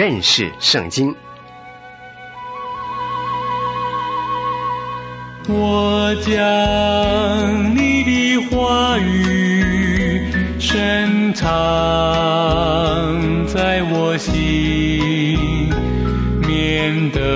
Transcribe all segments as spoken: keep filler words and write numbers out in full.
认识圣经。 我将你的话语深藏在我心，免得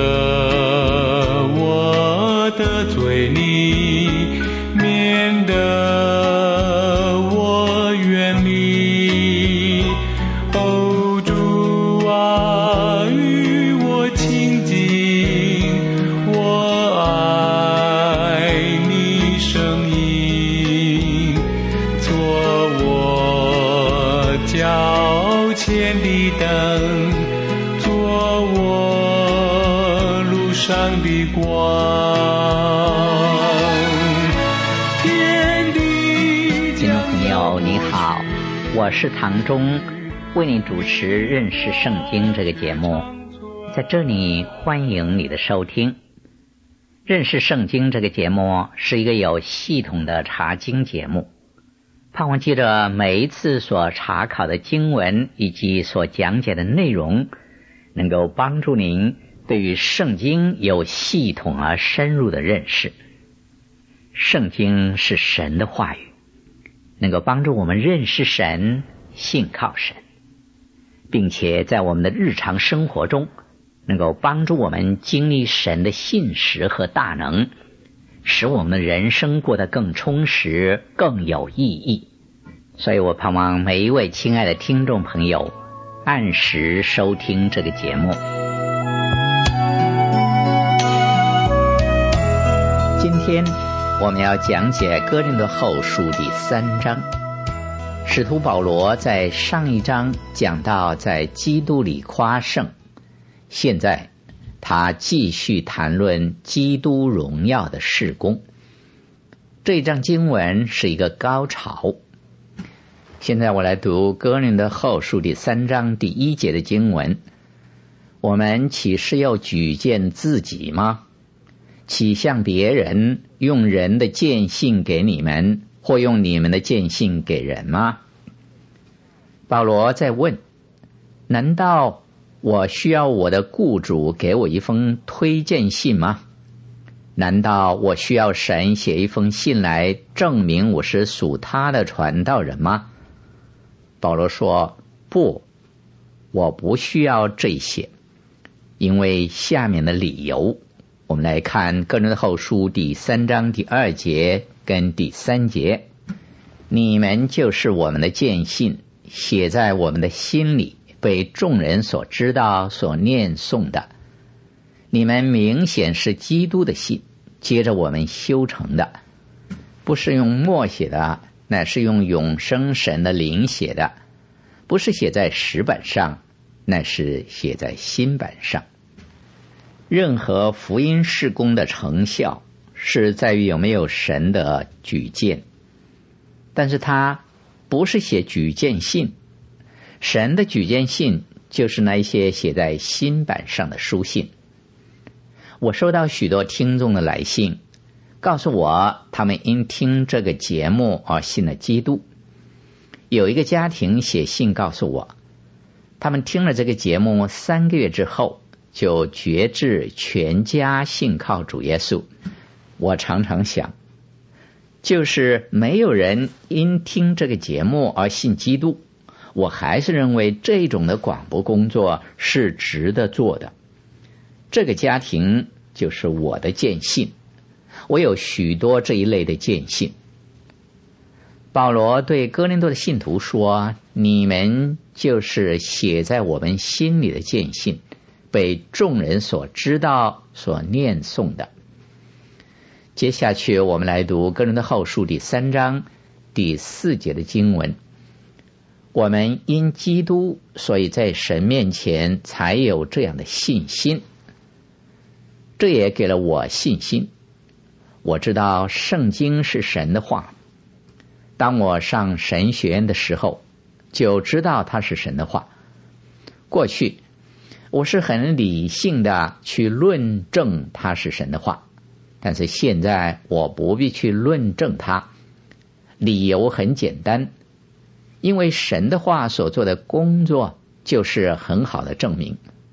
我得罪你，免得我远离。哦，主啊，与我亲近，我爱你声音，做我脚前的灯，做我路上的光。 听众朋友你好，我是唐忠，为你主持认识圣经这个节目。在这里欢迎你的收听。认识圣经这个节目是一个有系统的查经节目，盼望记着每一次所查考的经文以及所讲解的内容，能够帮助您对于圣经有系统而深入的认识。圣经是神的话语，能够帮助我们认识神，信靠神，并且在我们的日常生活中能够帮助我们经历神的信实和大能，使我们的人生过得更充实，更有意义。所以我盼望每一位亲爱的听众朋友按时收听这个节目。今天我们要讲解哥林多后书第三章。使徒保罗在上一章讲到在基督里夸胜，现在他继续谈论基督荣耀的事工。这一章经文是一个高潮。现在我来读哥林多后书第三章第一节的经文。我们岂是要举荐自己吗？岂向别人用人的荐信给你们，或用你们的荐信给人吗？保罗在问，难道我需要我的雇主给我一封推荐信吗？难道我需要神写一封信来证明我是属他的传道人吗？保罗说，不，我不需要这些，因为下面的理由，我们来看哥林多后书第三章第二节跟第三节。你们就是我们的荐信，写在我们的心里，被众人所知道，所念诵的。你们明显是基督的信，接着我们修成的，不是用墨写的，乃是用永生神的灵写的，不是写在石板上，乃是写在心板上。任何福音事工的成效是在于有没有神的举荐，但是它不是写举荐信。神的举荐信就是那一些写在心板上的书信。我收到许多听众的来信，告诉我他们因听这个节目而信了基督。有一个家庭写信告诉我，他们听了这个节目三个月之后就决志全家信靠主耶稣。我常常想，就是没有人因听这个节目而信基督，我还是认为这种的广播工作是值得做的。这个家庭就是我的荐信，我有许多这一类的荐信。保罗对哥林多的信徒说，你们就是写在我们心里的荐信，被众人所知道，所念诵的。接下去我们来读哥林多后书第三章第四节的经文。我们因基督，所以在神面前才有这样的信心。这也给了我信心。我知道圣经是神的话，当我上神学院的时候，就知道它是神的话。过去我是很理性的去论证它是神的话，但是现在我不必去论证它。理由很简单，因为神的话所做的工作就是很好的证明。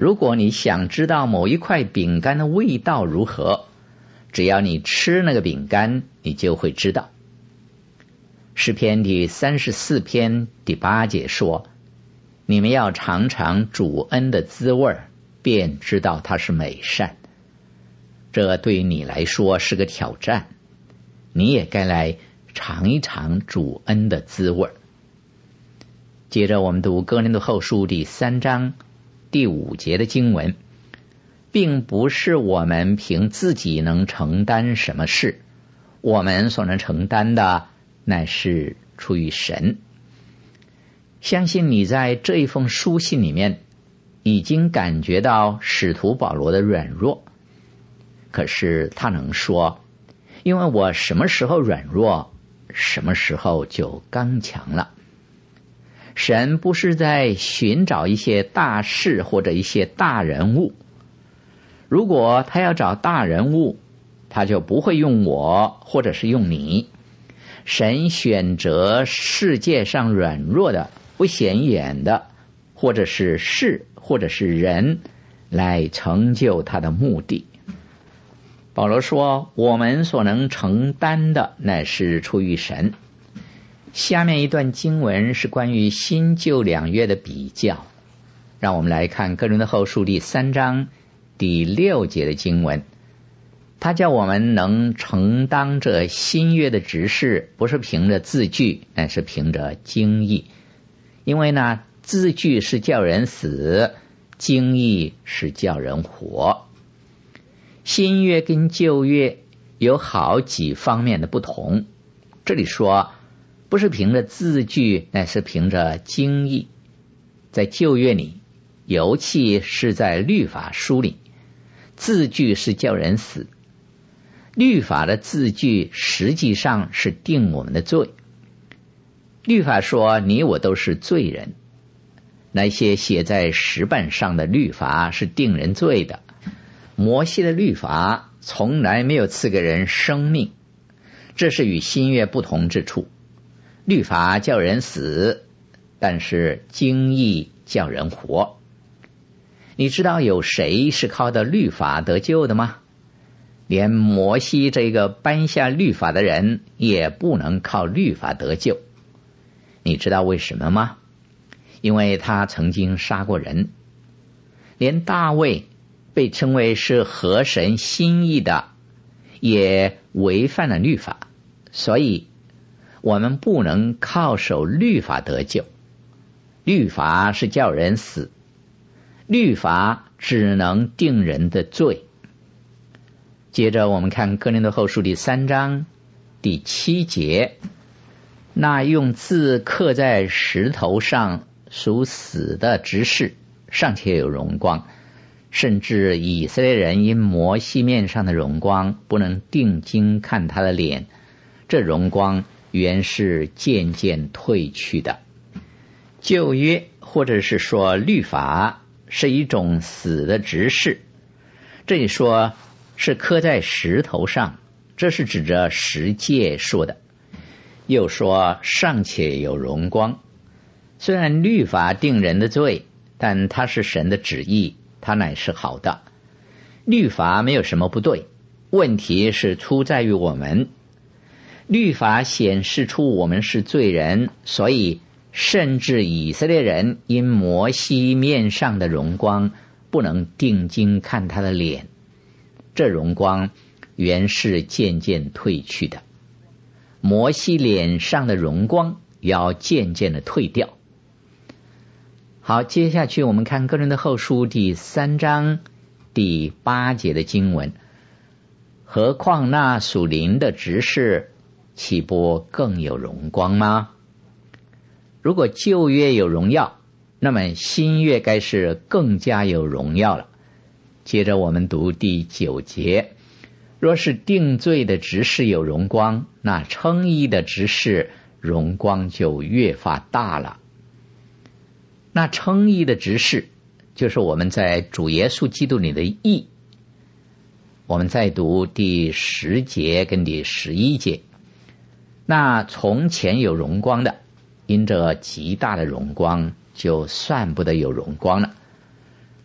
如果你想知道某一块饼干的味道如何，只要你吃那个饼干，你就会知道。诗篇第三十四篇第八节说，你们要尝尝主恩的滋味，便知道它是美善。这对于你来说是个挑战，你也该来尝一尝主恩的滋味。接着我们读哥林多后书第三章第五节的经文，并不是我们凭自己能承担什么事，我们所能承担的乃是出于神。相信你在这一封书信里面已经感觉到使徒保罗的软弱，可是他能说，因为我什么时候软弱，什么时候就刚强了。神不是在寻找一些大事或者一些大人物，如果他要找大人物，他就不会用我或者是用你。神选择世界上软弱的、不显眼的，或者是事或者是人，来成就他的目的。保罗说，我们所能承担的乃是出于神。下面一段经文是关于新旧两约的比较，让我们来看哥林多后书第三章第六节的经文。他叫我们能承当这新约的职事，不是凭着字句，乃是凭着经意。因为呢，字句是叫人死，经意是叫人活。新约跟旧约有好几方面的不同，这里说不是凭着字句，乃是凭着经意。在旧约里，尤其是在律法书里，字句是叫人死。律法的字句实际上是定我们的罪。律法说你我都是罪人，那些写在石板上的律法是定人罪的。摩西的律法从来没有赐给人生命，这是与新约不同之处。律法叫人死，但是经意叫人活。你知道有谁是靠着律法得救的吗？连摩西这个颁下律法的人也不能靠律法得救。你知道为什么吗？因为他曾经杀过人。连大卫被称为是合神心意的，也违反了律法，所以我们不能靠守律法得救。律法是叫人死，律法只能定人的罪。接着我们看哥林多后书第三章第七节，那用字刻在石头上属死的执事尚且有荣光，甚至以色列人因摩西面上的荣光不能定睛看他的脸，这荣光原是渐渐褪去的。旧约或者是说律法是一种死的执事，这里说是刻在石头上，这是指着十诫说的。又说尚且有荣光，虽然律法定人的罪，但它是神的旨意，它乃是好的。律法没有什么不对，问题是出在于我们。律法显示出我们是罪人，所以甚至以色列人因摩西面上的荣光不能定睛看他的脸，这荣光原是渐渐褪去的。摩西脸上的荣光要渐渐的退掉。好，接下去我们看哥林多后书第三章第八节的经文。何况那属灵的执事，岂不更有荣光吗？如果旧约有荣耀，那么新约该是更加有荣耀了。接着我们读第九节，若是定罪的执事有荣光，那称义的执事荣光就越发大了。那称义的执事就是我们在主耶稣基督里的义。我们再读第十节跟第十一节，那从前有荣光的，因着极大的荣光就算不得有荣光了。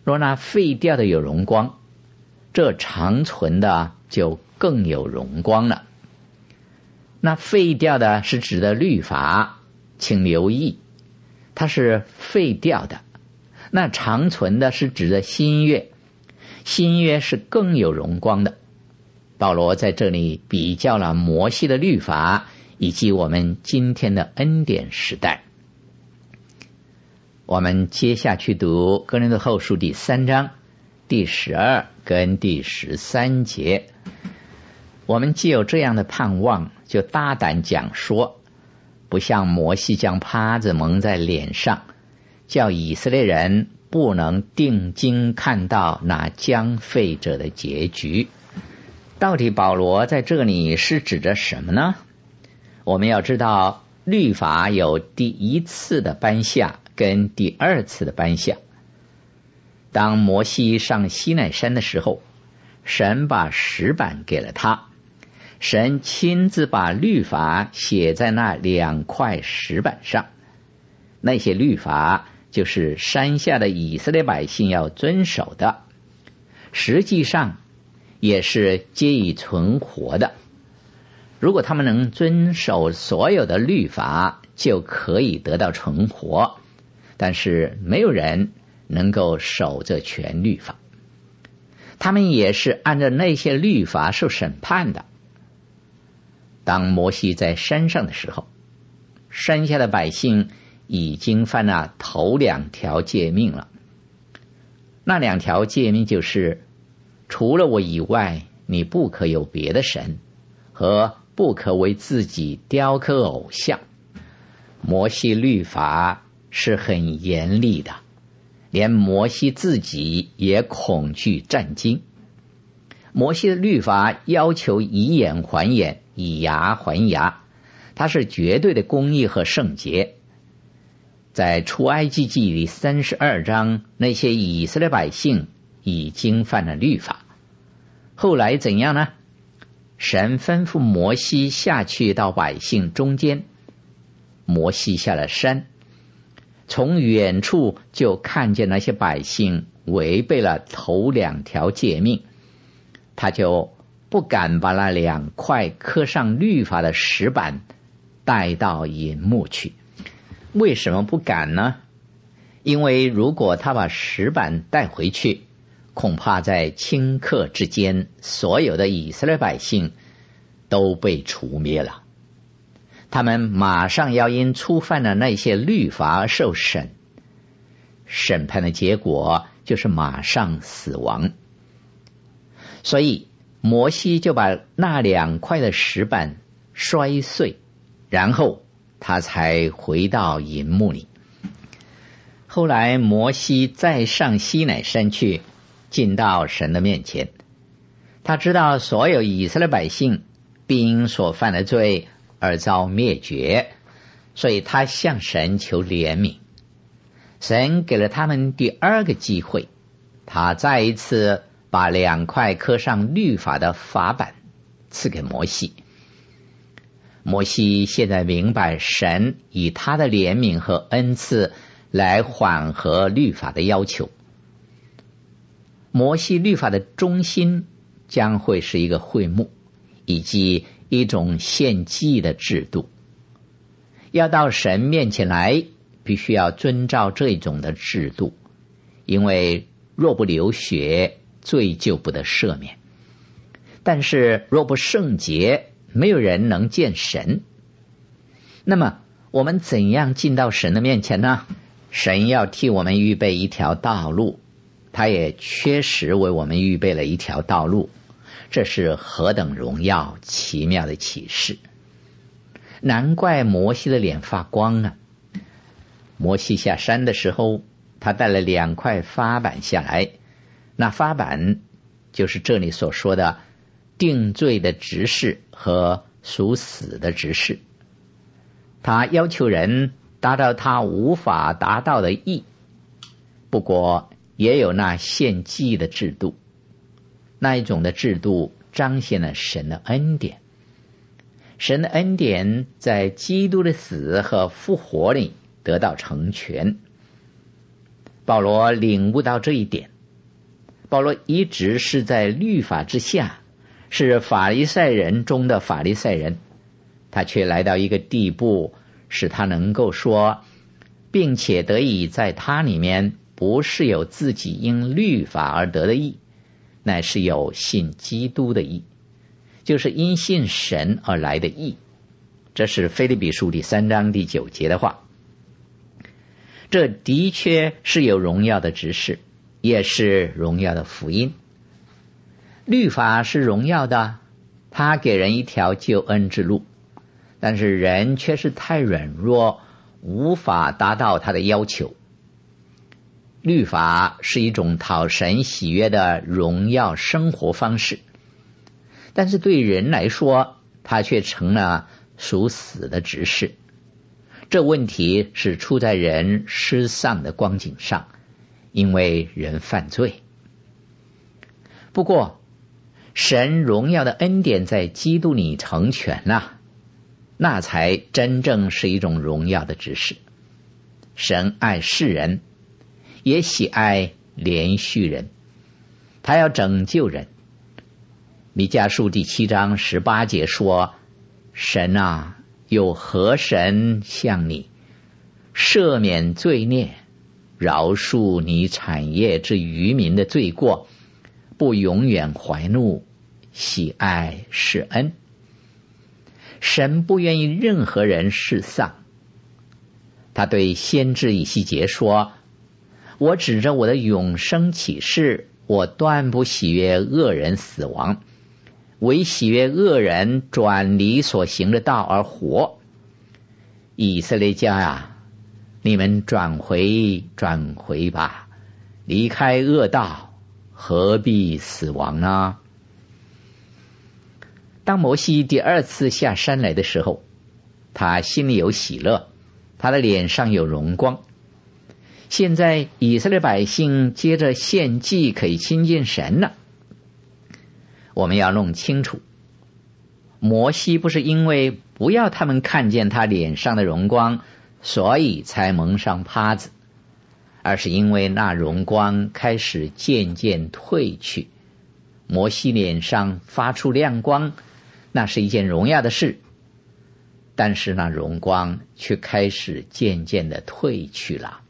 若那废掉的有荣光，这长存的就更有荣光了。那废掉的是指的律法，请留意，它是废掉的。那长存的是指的新约，新约是更有荣光的。保罗在这里比较了摩西的律法以及我们今天的恩典时代。我们接下去读哥林多后书第三章第十二跟第十三节。我们既有这样的盼望，就大胆讲说，不像摩西将帕子蒙在脸上，叫以色列人不能定睛看到那将废者的结局。到底保罗在这里是指着什么呢？我们要知道，律法有第一次的颁下跟第二次的颁下。当摩西上西乃山的时候，神把石板给了他，神亲自把律法写在那两块石板上。那些律法就是山下的以色列百姓要遵守的，实际上也是皆以存活的。如果他们能遵守所有的律法，就可以得到存活，但是没有人能够守这全律法，他们也是按照那些律法受审判的。当摩西在山上的时候，山下的百姓已经犯了头两条诫命了。那两条诫命就是，除了我以外，你不可有别的神，和不可为自己雕刻偶像。摩西律法是很严厉的，连摩西自己也恐惧战惊。摩西的律法要求以眼还眼，以牙还牙，它是绝对的公义和圣洁。在出埃及记里三十二章，那些以色列百姓已经犯了律法。后来怎样呢？神吩咐摩西下去到百姓中间，摩西下了山，从远处就看见那些百姓违背了头两条诫命，他就不敢把那两块刻上律法的石板带到营幕去。为什么不敢呢？因为如果他把石板带回去，恐怕在顷刻之间，所有的以色列百姓都被除灭了。他们马上要因触犯了那些律法而受审，审判的结果就是马上死亡。所以摩西就把那两块的石板摔碎，然后他才回到营幕里。后来摩西再上西乃山去，进到神的面前，他知道所有以色列百姓必因所犯的罪而遭灭绝，所以他向神求怜悯。神给了他们第二个机会，他再一次把两块刻上律法的法板赐给摩西。摩西现在明白神以他的怜悯和恩赐来缓和律法的要求。摩西律法的中心将会是一个会幕，以及一种献祭的制度。要到神面前来，必须要遵照这种的制度，因为若不流血，罪就不得赦免。但是若不圣洁，没有人能见神。那么我们怎样进到神的面前呢？神要替我们预备一条道路，他也确实为我们预备了一条道路，这是何等荣耀奇妙的启示。难怪摩西的脸发光啊！摩西下山的时候，他带了两块法板下来，那法板就是这里所说的定罪的执事和属死的执事。他要求人达到他无法达到的义，不过也有那献祭的制度，那一种的制度彰显了神的恩典。神的恩典在基督的死和复活里得到成全。保罗领悟到这一点， 保罗一直是在律法之下，是法利赛人中的法利赛人，他却来到一个地步，使他能够说，并且得以在他里面不是有自己因律法而得的义，乃是有信基督的义，就是因信神而来的义。这是腓立比书第三章第九节的话。这的确是有荣耀的指示，也是荣耀的福音。律法是荣耀的，它给人一条救恩之路，但是人却是太软弱，无法达到他的要求。律法是一种讨神喜悦的荣耀生活方式，但是对人来说，它却成了属死的指示。这问题是出在人失丧的光景上，因为人犯罪。不过神荣耀的恩典在基督里成全了，那才真正是一种荣耀的指示。神爱世人，也喜爱连续人，他要拯救人。弥迦书第七章十八节说，神啊，有何神像你，赦免罪孽，饶恕你产业之渔民的罪过，不永远怀怒，喜爱施恩。神不愿意任何人失丧。他对先知以西结说，我指着我的永生启示，我断不喜悦恶人死亡，唯喜悦恶人转离所行的道而活。以色列家啊，你们转回转回吧，离开恶道，何必死亡呢？当摩西第二次下山来的时候，他心里有喜乐，他的脸上有荣光。现在以色列百姓接着献祭，可以亲近神了。我们要弄清楚，摩西不是因为不要他们看见他脸上的荣光，所以才蒙上帕子，而是因为那荣光开始渐渐褪去。摩西脸上发出亮光，那是一件荣耀的事，但是那荣光却开始渐渐的褪去了。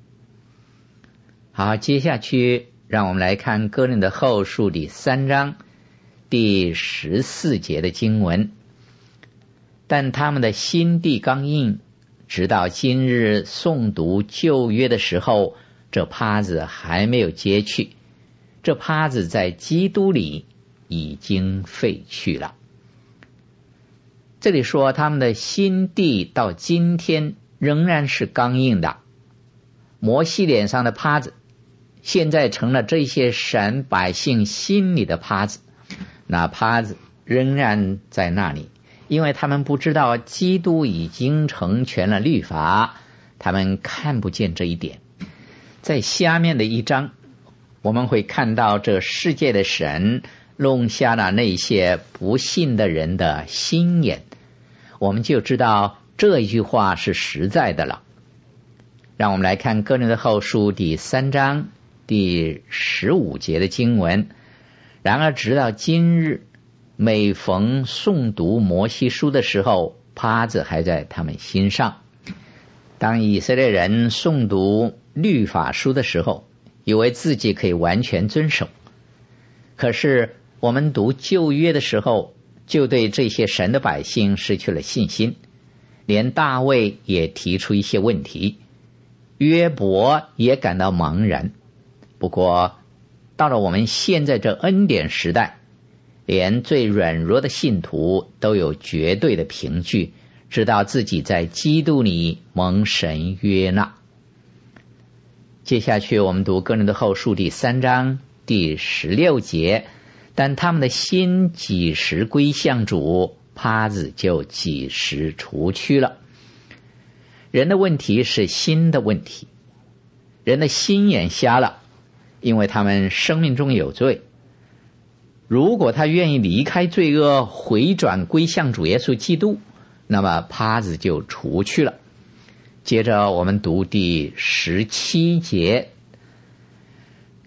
好，接下去让我们来看哥林多后书第三章第十四节的经文。但他们的心地刚硬，直到今日诵读旧约的时候，这帕子还没有揭去，这帕子在基督里已经废去了。这里说他们的心地到今天仍然是刚硬的，摩西脸上的帕子现在成了这些神百姓心里的帕子，那帕子仍然在那里，因为他们不知道基督已经成全了律法，他们看不见这一点。在下面的一章，我们会看到这世界的神弄瞎了那些不信的人的心眼，我们就知道这一句话是实在的了。让我们来看哥林多后书第三章第十五节的经文。然而直到今日，每逢诵读摩西书的时候，帕子还在他们心上。当以色列人诵读律法书的时候，以为自己可以完全遵守，可是我们读旧约的时候，就对这些神的百姓失去了信心。连大卫也提出一些问题，约伯也感到茫然。不过到了我们现在这恩典时代，连最软弱的信徒都有绝对的凭据，知道自己在基督里蒙神悦纳。接下去我们读哥林多后书第三章第十六节。但他们的心几时归向主，帕子就几时除去了。人的问题是心的问题，人的心眼瞎了，因为他们生命中有罪。如果他愿意离开罪恶，回转归向主耶稣基督，那么帕子就除去了。接着我们读第十七节。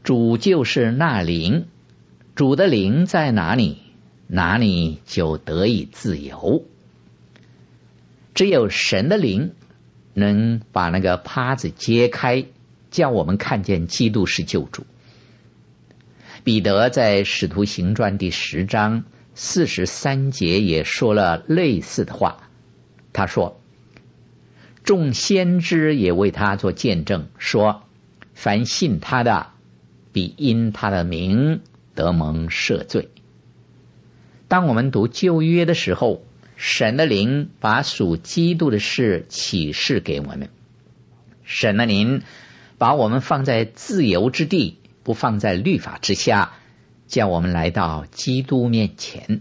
主就是那灵，主的灵在哪里，哪里就得以自由。只有神的灵能把那个帕子揭开，叫我们看见基督是救主。彼得在使徒行传第十章四十三节也说了类似的话，他说，众先知也为他做见证，说凡信他的必因他的名得蒙赦罪。当我们读旧约的时候，神的灵把属基督的事启示给我们，神的灵把我们放在自由之地，不放在律法之下，叫我们来到基督面前。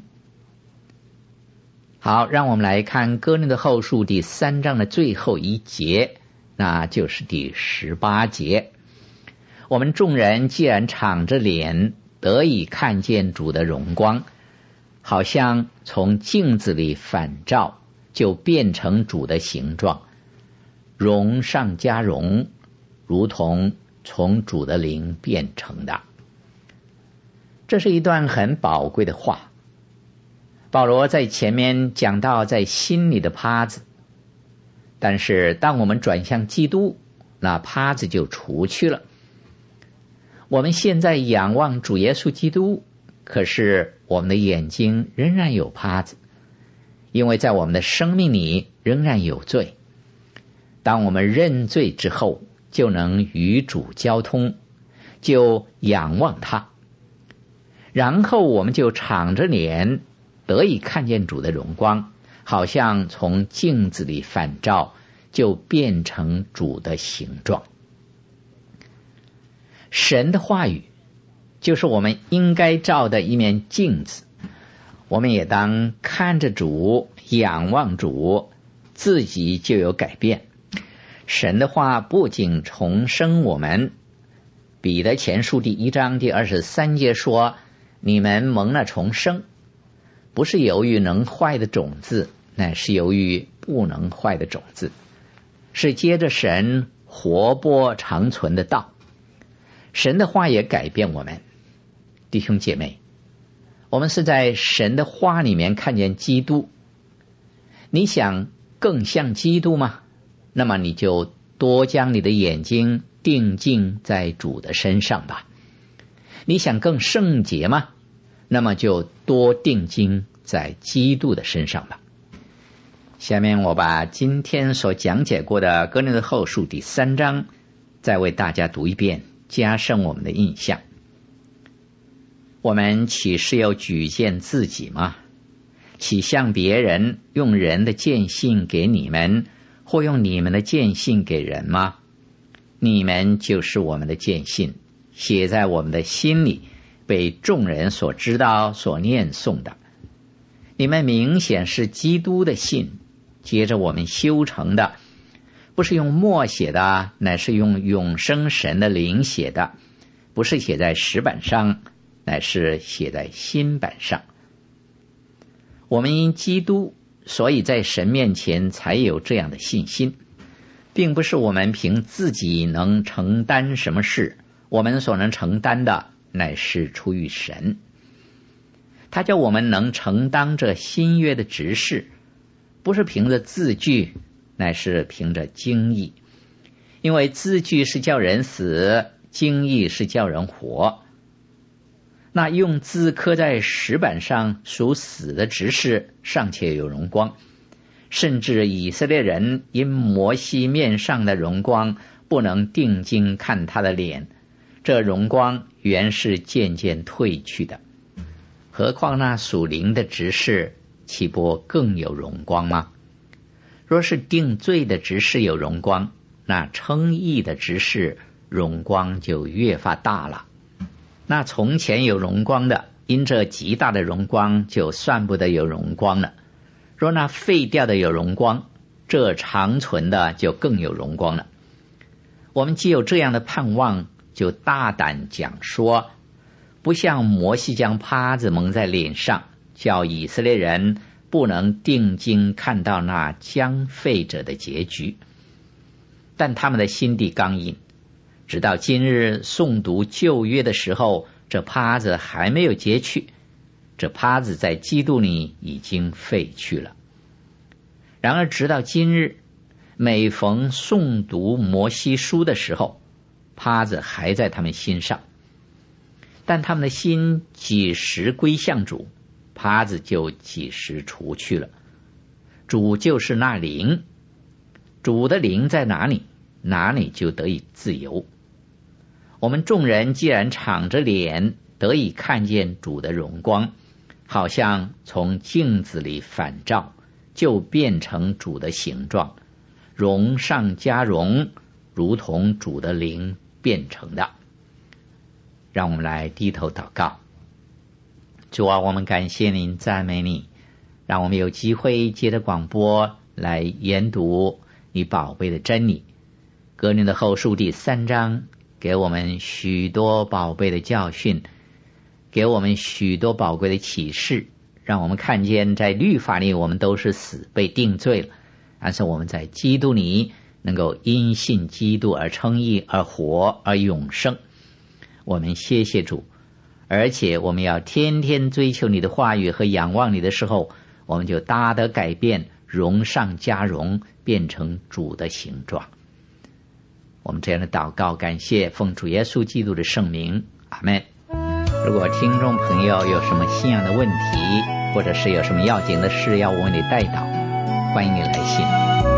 好，让我们来看哥林多后书第三章的最后一节，那就是第十八节。我们众人既然敞着脸得以看见主的荣光，好像从镜子里反照，就变成主的形状，荣上加荣，如同从主的灵变成的。这是一段很宝贵的话。保罗在前面讲到在心里的帕子，但是当我们转向基督，那帕子就除去了。我们现在仰望主耶稣基督，可是我们的眼睛仍然有帕子，因为在我们的生命里仍然有罪。当我们认罪之后，就能与主交通，就仰望他，然后我们就敞着脸得以看见主的荣光，好像从镜子里反照，就变成主的形状。神的话语就是我们应该照的一面镜子，我们也当看着主，仰望主，自己就有改变。神的话不仅重生我们，彼得前书第一章第二十三节说，你们蒙了重生，不是由于能坏的种子，乃是由于不能坏的种子，是接着神活泼长存的道。神的话也改变我们。弟兄姐妹，我们是在神的话里面看见基督。你想更像基督吗？那么你就多将你的眼睛定睛在主的身上吧。你想更圣洁吗？那么就多定睛在基督的身上吧。下面我把今天所讲解过的哥林多后书第三章再为大家读一遍，加深我们的印象。我们岂是要举荐自己吗？岂向别人用人的荐信给你们，或用你们的荐信给人吗？你们就是我们的荐信，写在我们的心里，被众人所知道，所念诵的。你们明显是基督的信，接着我们修成的，不是用墨写的，乃是用永生神的灵写的，不是写在石板上，乃是写在心板上。我们因基督，所以在神面前才有这样的信心，并不是我们凭自己能承担什么事，我们所能承担的乃是出于神。他叫我们能承担这新约的职事，不是凭着字句，乃是凭着经义。因为字句是叫人死，经义是叫人活。那用字刻在石板上属死的执事尚且有荣光，甚至以色列人因摩西面上的荣光不能定睛看他的脸，这荣光原是渐渐褪去的。何况那属灵的执事岂不更有荣光吗？若是定罪的执事有荣光，那称义的执事荣光就越发大了。那从前有荣光的，因这极大的荣光就算不得有荣光了。若那废掉的有荣光，这长存的就更有荣光了。我们既有这样的盼望，就大胆讲说，不像摩西将帕子蒙在脸上，叫以色列人不能定睛看到那将废者的结局。但他们的心地刚硬， 直到今日诵读旧约的时候，这帕子还没有揭去，这帕子在基督里已经废去了。然而直到今日，每逢诵读摩西书的时候，帕子还在他们心上，但他们的心几时归向主，帕子就几时除去了。主就是那灵，主的灵在哪里，哪里就得以自由。我们众人既然敞着脸得以看见主的荣光，好像从镜子里反照，就变成主的形状，荣上加荣，如同主的灵变成的。让我们来低头祷告。主啊，我们感谢您，赞美你，让我们有机会借着广播来研读你宝贝的真理。哥林多后书第三章给我们许多宝贝的教训，给我们许多宝贵的启示，让我们看见在律法里我们都是死，被定罪了，但是我们在基督里能够因信基督而称义，而活，而永生。我们谢谢主，而且我们要天天追求你的话语和仰望你的时候，我们就大得改变，荣上加荣，变成主的形状。我们这样的祷告感谢，奉主耶稣基督的圣名，阿们。如果听众朋友有什么信仰的问题，或者是有什么要紧的事要我为你代祷，欢迎你来信。